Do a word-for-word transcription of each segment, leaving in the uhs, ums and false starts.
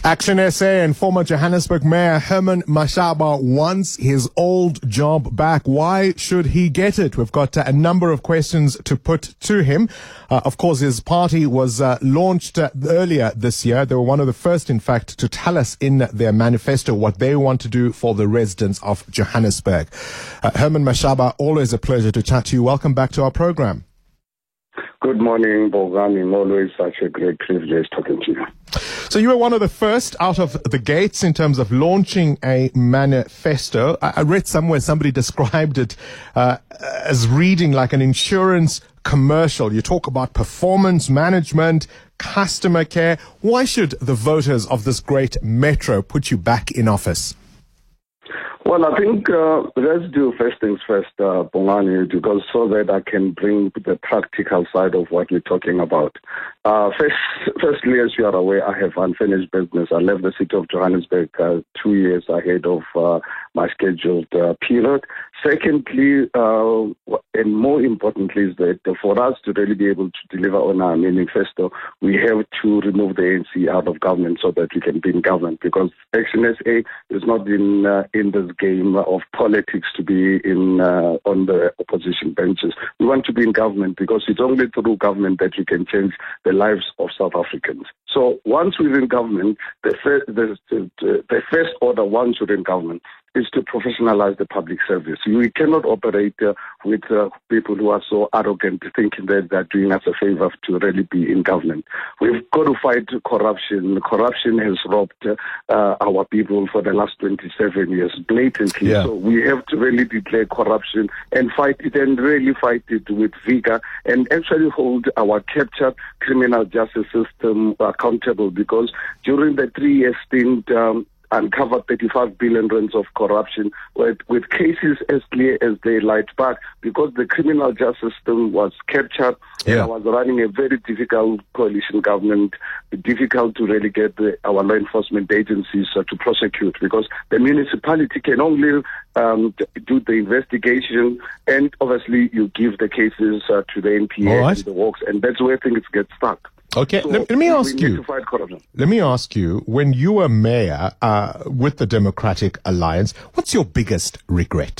Action S A and former Johannesburg Mayor Herman Mashaba wants his old job back. Why should he get it? We've got uh, a number of questions to put to him. Uh, of course, his party was uh, launched uh, earlier this year. They were one of the first, in fact, to tell us in their manifesto what they want to do for the residents of Johannesburg. Uh, Herman Mashaba, always a pleasure to chat to you. Welcome back to our program. Good morning, Bongani. Always such a great privilege talking to you. So you were one of the first out of the gates in terms of launching a manifesto. I, I read somewhere somebody described it uh, as reading like an insurance commercial. You talk about performance management, customer care. Why should the voters of this great metro put you back in office? Well, I think uh, let's do first things first, uh, Bongani, because so that I can bring the practical side of what you're talking about. Uh, first, firstly, as you are aware, I have unfinished business. I left the city of Johannesburg uh, two years ahead of uh, my scheduled uh, period. Secondly, uh, and more importantly, is that for us to really be able to deliver on our manifesto, we have to remove the A N C out of government so that we can be in government, because Action S A is not in uh, in this game of politics to be in uh, on the opposition benches. We want to be in government because it's only through government that we can change the lives of South Africans. So once we're in government, the first, the, the, the first order once we're in government is to professionalize the public service. We cannot operate uh, with uh, people who are so arrogant, thinking that they're doing us a favor to really be in government. We've got to fight corruption. Corruption has robbed uh, our people for the last twenty-seven years, blatantly. Yeah. So we have to really declare corruption and fight it, and really fight it with vigor, and actually hold our captured criminal justice system accountable, because during the three-year stint, um, uncovered thirty-five billion rands of corruption with, with cases as clear as daylight, but because the criminal justice system was captured, yeah. and I was running a very difficult coalition government, difficult to really get the, our law enforcement agencies uh, to prosecute, because the municipality can only um, do the investigation, and obviously you give the cases uh, to the N P A right. and the works, and that's where things get stuck. Okay, so let, let me ask you. Let me ask you. When you were mayor uh, with the Democratic Alliance, what's your biggest regret?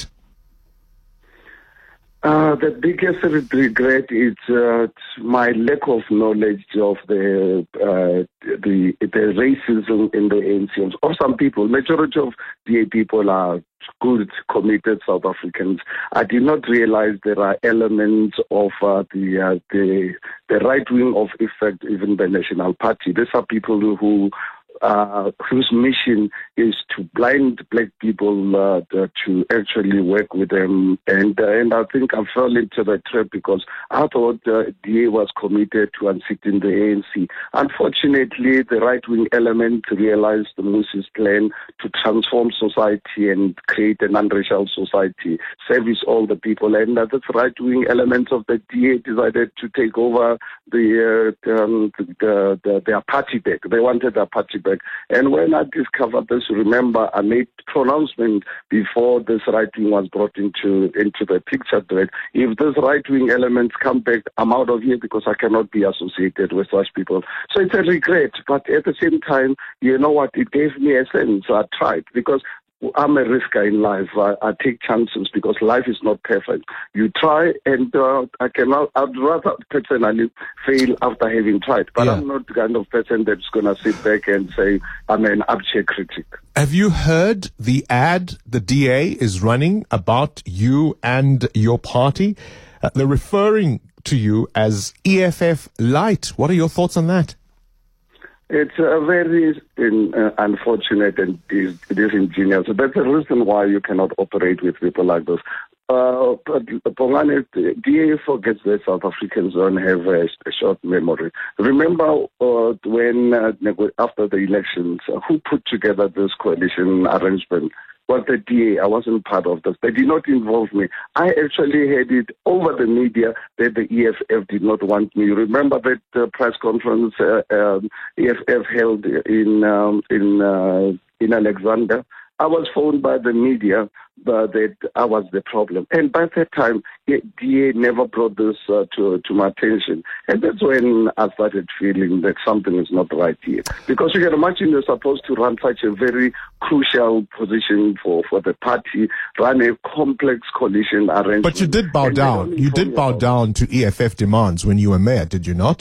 Uh, the biggest regret is uh, my lack of knowledge of the uh, the the racism in the A N C. Of some people, majority of D A people are good, committed South Africans. I did not realize there are elements of uh, the uh, the the right wing of effect, even the National Party. These are people who. Uh, whose mission is to blind black people uh, to actually work with them, and uh, and I think I fell into the trap because I thought uh, D A was committed to unseating the A N C. Unfortunately, the right-wing element realized the Moses plan to transform society and create a non-racial society, service all the people, and uh, the right-wing elements of the D A decided to take over the, uh, um, the, the their party back. They wanted their party back. And when I discovered this, remember, I made pronouncement before this right wing was brought into into the picture that if these right wing elements come back, I'm out of here because I cannot be associated with such people. So it's a regret, but at the same time, you know what? It gave me a sense. I tried because I'm a risker in life. I, I take chances because life is not perfect. You try, and uh, I cannot. I'd rather personally fail after having tried. But yeah. I'm not the kind of person that's going to sit back and say I'm an armchair critic. Have you heard the ad the D A is running about you and your party? Uh, they're referring to you as E F F Light. What are your thoughts on that? It's a very in, uh, unfortunate and dis- disingenuous. That's the reason why you cannot operate with people like this. Uh, but Bongani, D A forgets that South Africans don't have a, a short memory. Remember uh, when, uh, after the elections, uh, who put together this coalition arrangement? Was the D A. I wasn't part of this. They did not involve me. I actually had it over the media that the E F F did not want me. Remember that uh, press conference uh, um, E F F held in um, in uh, in Alexandra I was phoned by the media uh, that I was the problem. And by that time, D A never brought this uh, to, to my attention. And that's when I started feeling that something is not right here. Because you can imagine you're supposed to run such a very crucial position for, for the party, run a complex coalition arrangement. But you did bow down. You did bow down to E F F demands when you were mayor, did you not?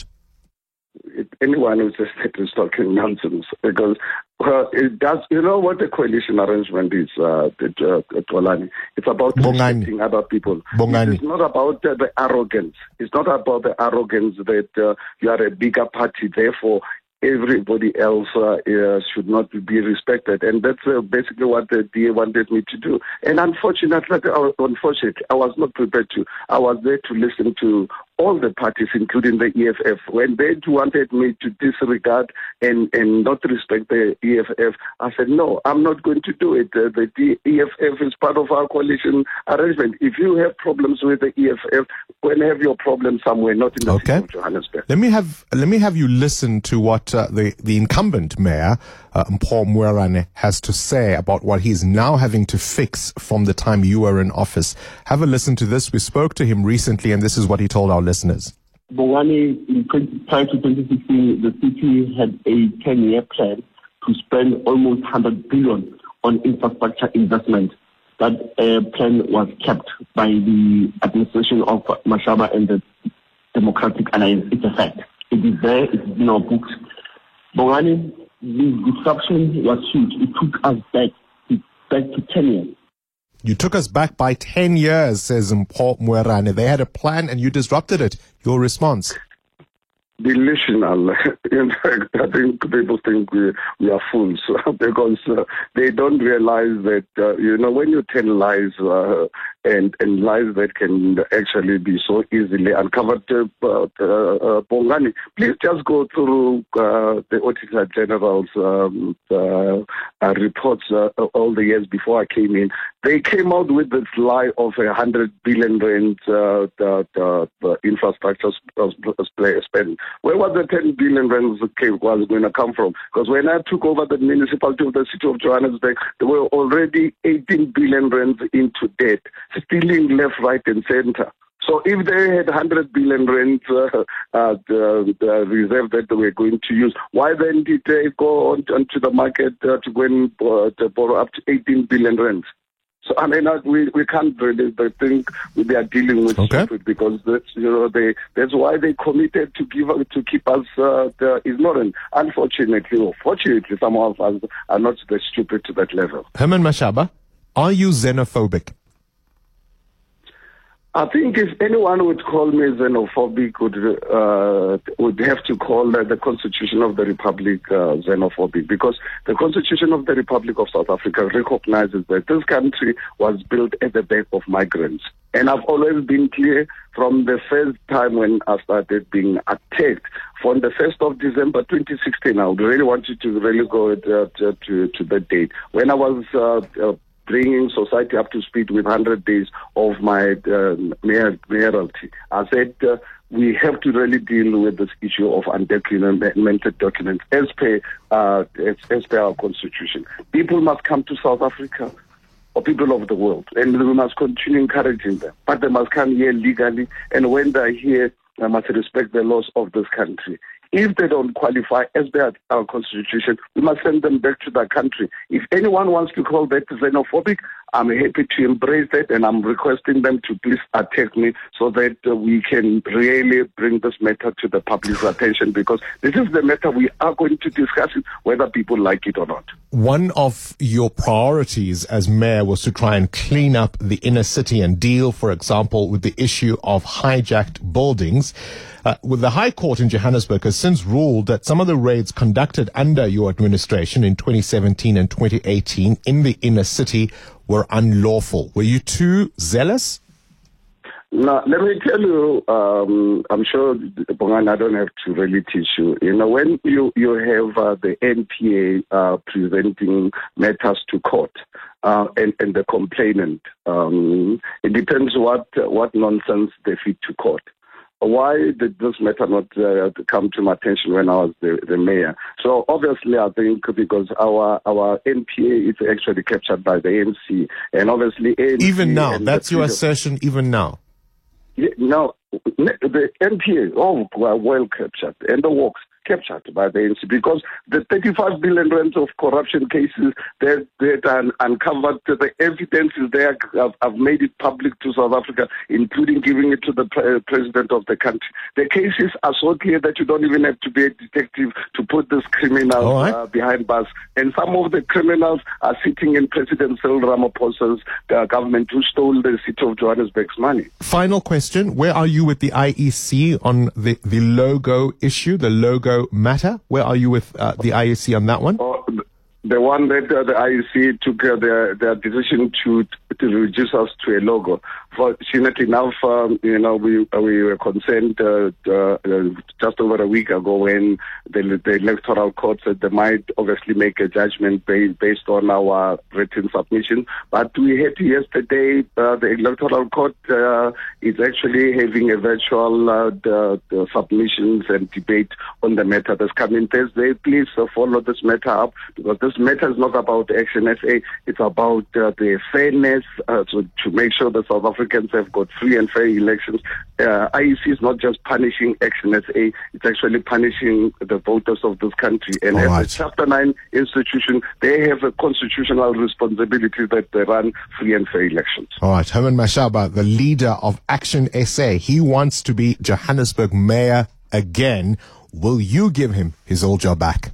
It, anyone who says that is talking nonsense, because uh, it does. You know what the coalition arrangement is, uh, uh, Tolani? It's about Bongani. respecting other people. Bongani. It's not about uh, the arrogance. It's not about the arrogance that uh, you are a bigger party, therefore everybody else uh, uh, should not be respected. And that's uh, basically what the D A wanted me to do. And unfortunately, uh, unfortunately, I was not prepared to. I was there to listen to all the parties, including the E F F. When they wanted me to disregard and, and not respect the E F F, I said, no, I'm not going to do it. Uh, the E F F is part of our coalition arrangement. If you have problems with the E F F, well, have your problem somewhere, not in the okay. city of Johannesburg. Let me have let me have you listen to what uh, the, the incumbent mayor, uh, Mpho Moerane, has to say about what he's now having to fix from the time you were in office. Have a listen to this. We spoke to him recently, and this is what he told our listeners. Bongani, in prior to twenty sixteen, the city had a ten-year plan to spend almost one hundred billion on infrastructure investment. That uh, plan was kept by the administration of Mashaba and the Democratic Alliance. It's a fact. It is there. It's in our books. Bongani, the disruption was huge. It took us back, back to ten years. You took us back by ten years, says Mpho Moerane. They had a plan and you disrupted it. Your response? Delusional. In fact, I think people think we, we are fools because uh, they don't realize that, uh, you know, when you tell lies uh, and, and lies that can actually be so easily uncovered, uh, uh, uh, Bongani, please just go through uh, the Auditor General's um, uh, uh, reports uh, all the years before I came in. They came out with this lie of a hundred billion rand uh, the, the, the infrastructure spend. Where was the ten billion rand was going to come from? Because when I took over the municipality of the city of Johannesburg, there were already eighteen billion rand into debt, stealing left, right, and center. So if they had one hundred billion rand uh, uh, the, the reserve that they were going to use, why then did they go on, onto the market uh, to go and uh, to borrow up to eighteen billion rand? So I mean, uh, we we can't really think they are dealing with okay. stupid because that's you know they that's why they committed to give to keep us uh, the ignorant. Unfortunately, or fortunately, some of us are not that stupid to that level. Herman Mashaba, are you xenophobic? I think if anyone would call me xenophobic, would uh, would have to call uh, the Constitution of the Republic uh, xenophobic, because the Constitution of the Republic of South Africa recognizes that this country was built at the back of migrants. And I've always been clear from the first time when I started being attacked. From the first of December twenty sixteen, I would really want you to really go uh, to, to, to the date. When I was uh, uh, bringing society up to speed with one hundred days of my uh, mayor, mayoralty, I said uh, we have to really deal with this issue of undocumented documents as per, uh, as, as per our constitution. People must come to South Africa, or people of the world, and we must continue encouraging them. But they must come here legally, and when they're here, they must respect the laws of this country. If they don't qualify as per our constitution, we must send them back to their country. If anyone wants to call that xenophobic, I'm happy to embrace that, and I'm requesting them to please attack me so that uh, we can really bring this matter to the public's attention, because this is the matter we are going to discuss it, whether people like it or not. One of your priorities as mayor was to try and clean up the inner city and deal, for example, with the issue of hijacked buildings. Uh, with the High Court in Johannesburg has since ruled that some of the raids conducted under your administration in twenty seventeen and twenty eighteen in the inner city were unlawful. Were you too zealous? Now, let me tell you, um, I'm sure, Bongani, I don't have to really teach you. You know, when you, you have uh, the N P A uh, presenting matters to court, uh, and, and the complainant, um, it depends what, what nonsense they feed to court. why did this matter not uh, come to my attention when I was the, the mayor? So obviously, I think because our our N P A is actually captured by the A N C, and obviously A N C even now, that's your assertion. Even now, yeah, now the N P A all were well captured, and the works captured by the A N C because the thirty-five billion rands of corruption cases that that are uncovered, the evidence is there. I've, I've made it public to South Africa, including giving it to the pre- president of the country. The cases are so clear that you don't even have to be a detective to put these criminals right. uh, behind bars. And some of the criminals are sitting in President Cyril Ramaphosa's uh, government who stole the city of Johannesburg's money. Final question: where are you with the I E C on the the logo issue? The logo matter. Where are you with uh, the I E C on that one? Oh, the one that uh, the I E C took uh, their their decision to to reduce us to a logo. Fortunately enough, um, you know, we uh, we were concerned uh, uh, just over a week ago when the, the electoral court said they might obviously make a judgment based based on our written submission. But we heard yesterday uh, the electoral court uh, is actually having a virtual uh, the, the submissions and debate on the matter that's coming Thursday. Please uh, follow this matter up because this matter is not about Action S A. It's about uh, the fairness uh, to, to make sure that South Africans have got free and fair elections. Uh, I E C is not just punishing Action S A, it's actually punishing the voters of this country. And as right. a Chapter nine institution, they have a constitutional responsibility that they run free and fair elections. All right, Herman Mashaba, the leader of Action S A, he wants to be Johannesburg mayor again. Will you give him his old job back?